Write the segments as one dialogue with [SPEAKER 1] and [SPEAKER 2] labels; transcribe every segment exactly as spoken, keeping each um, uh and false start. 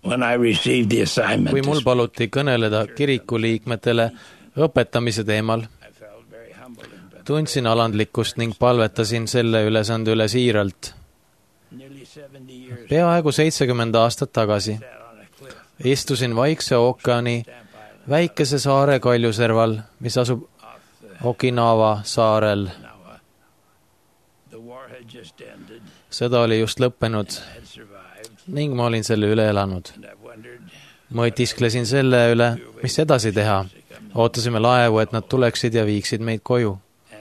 [SPEAKER 1] when I received the assignment,
[SPEAKER 2] kui mul paluti kõneleda kiriku liikmetele õpetamise teemal, tundsin alandlikkust ning palvetasin selle ülesande üle siiralt. Peaaegu seitsekümmend aastat tagasi istusin Vaikse ookeani väikese saare kaljuserval, mis asub Okinawa saarel. Sõda oli just lõppenud ning ma olin selle üle elanud. Mõtisklesin selle üle, mis edasi teha. Ootasime laevu, et nad tuleksid ja viiksid meid koju.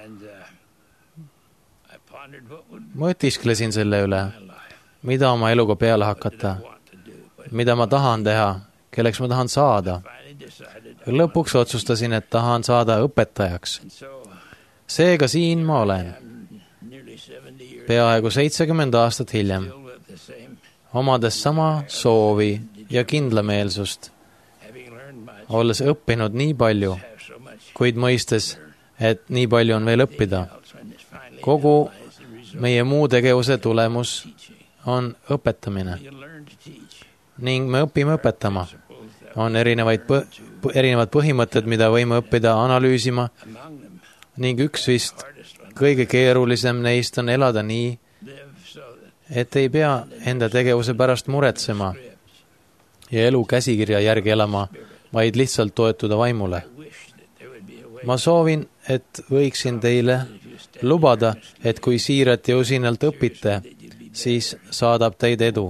[SPEAKER 2] Mõtisklesin selle üle, mida oma eluga peale hakata, mida ma tahan teha, kelleks ma tahan saada. Lõpuks otsustasin, et tahan saada õpetajaks. Seega siin ma olen. Peaaegu seitsekümmend aastat hiljem, omades sama soovi ja kindlameelsust, olles õppinud nii palju, kuid mõistes, et nii palju on veel õppida. Kogu meie muu tegevuse tulemus on õpetamine ning me õpime õpetama. On erinevaid põ- erinevad põhimõtted, mida võime õppida analüüsima ning üks vist kõige keerulisem neist on elada nii, et ei pea enda tegevuse pärast muretsema ja elu käsikirja järgi elama, vaid lihtsalt toetuda vaimule. Ma soovin, et võiksin teile lubada, et kui siirat ja usinalt õpite, siis saadab teid edu.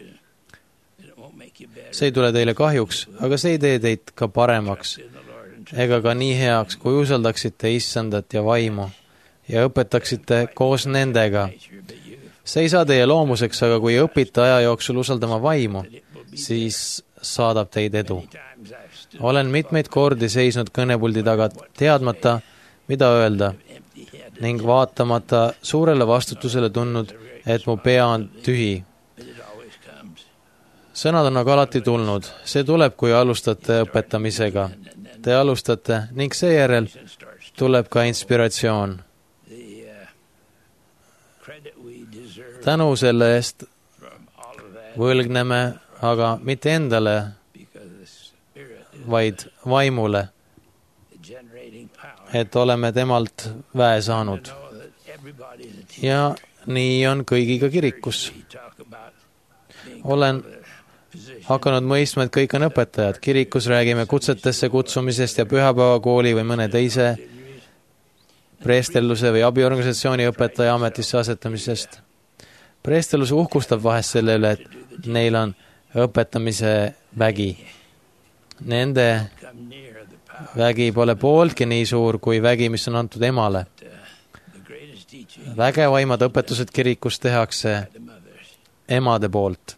[SPEAKER 2] See ei tule teile kahjuks, aga see ei tee teid ka paremaks ega ka nii heaks, kui usaldaksite Issandat ja vaimu ja õpetaksite koos nendega. See ei saa teie loomuseks, aga kui õpite aja jooksul usaldama vaimu, siis saadab teid edu. Olen mitmeid kordi seisnud kõnepuldi taga teadmata, mida öelda, ning vaatamata suurele vastutusele tundnud, et mu pea on tühi. Sõnad on aga alati tulnud. See tuleb, kui alustate õpetamisega. Te alustate ning seejärel tuleb ka inspiratsioon. Tänu selle eest võlgneme aga mitte endale, vaid vaimule, et oleme temalt väe saanud. Ja nii on kõigiga kirikus. Olen hakanud mõistma, et kõik on õpetajad. Kirikus räägime kutsetesse kutsumisest ja pühapäevakooli või mõne teise preestelluse või abiorganisatsiooni õpetaja ametisse asetamisest. Preestellus uhkustab vahest selle üle, et neil on õpetamise vägi. Nende vägi pole pooltki nii suur kui vägi, mis on antud emale. Vägevaimad õpetused kirikus tehakse emade poolt.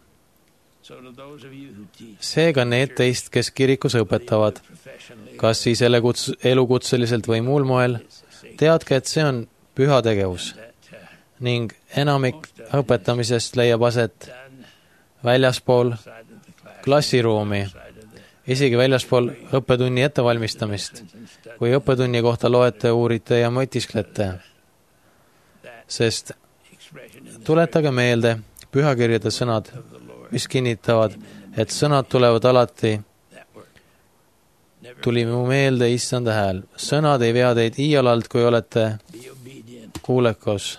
[SPEAKER 2] Seega need teist, kes kirikus õpetavad, kas siis elukutseliselt või muul moel, teadke, et see on püha tegevus ning enamik õpetamisest leiab aset väljaspool klassiruumi, isegi väljaspool õppetunni ettevalmistamist, kui õppetunni kohta loete, uurite ja mõtisklete. Sest tuletage meelde pühakirjade sõnad, mis kinnitavad, et sõnad tulevad alati. Tuli mu meelde Issanda hääl. Sõnad ei vea teid iialalt, kui olete kuulekus.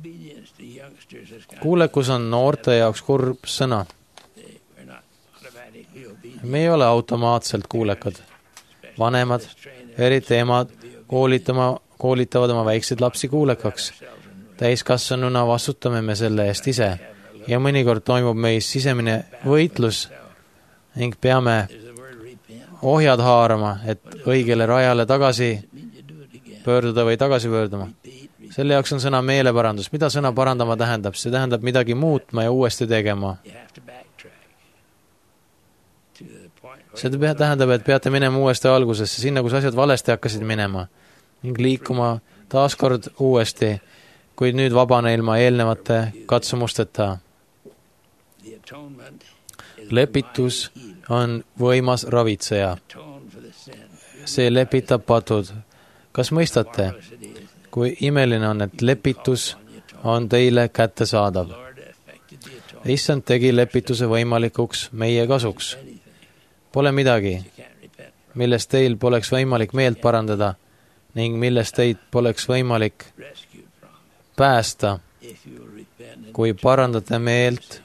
[SPEAKER 2] Kuulekus on noorte jaoks kurb sõna. Me ei ole automaatselt kuulekad. Vanemad, eriti emad, koolitama, koolitavad oma väikseid lapsi kuulekaks. Täiskasvanuna vastutame me selle eest ise. Ja mõnikord toimub meis sisemine võitlus ning peame ohjad haarama, et õigele rajale tagasi pöörduda või tagasi pöörduma. Selle jaoks on sõna meeleparandus. Mida sõna parandama tähendab? See tähendab midagi muutma ja uuesti tegema. See tähendab, et peate minema uuesti algusesse, sinna, kus asjad valesti hakkasid minema ning liikuma taaskord uuesti, kuid nüüd vabane ilma eelnevate katsumusteta. Lepitus on võimas ravitseja. See lepitab patud. Kas mõistate, kui imeline on, et lepitus on teile kättesaadav? issand tegi lepituse võimalikuks meie kasuks. Pole midagi, millest teil poleks võimalik meelt parandada ning millest teid poleks võimalik päästa, kui parandate meelt.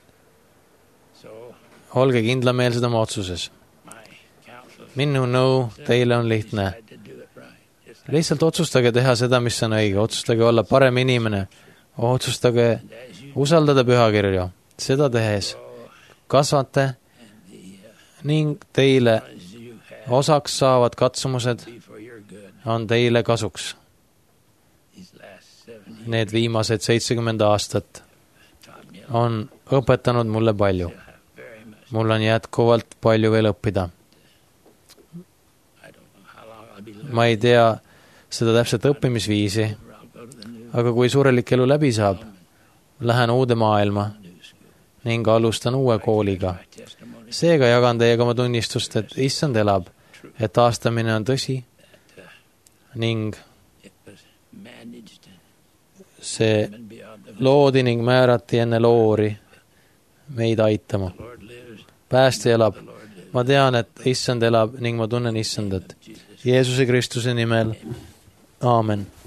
[SPEAKER 2] Olge kindlameelsed oma otsuses. Minu nõu teile on lihtne. Lihtsalt otsustage teha seda, mis on õige. Otsustage olla parem inimene. Otsustage usaldada pühakirju. Seda tehes kasvate ning teile osaks saavad katsumused on teile kasuks. Need viimased seitsekümmend aastat on õpetanud mulle palju. Mul on jätkuvalt palju veel õppida. Ma ei tea seda täpset õppimisviisi, aga kui surelik elu läbi saab, lähen uude maailma ning alustan uue kooliga. Seega jagan teiega oma tunnistust, et issand elab, et taastamine on tõsi ning see loodi ning määrati enne loori meid aitama. Päästja elab. Ma tean, et issand elab ning ma tunnen issandat. Jeesuse Kristuse nimel. Aamen.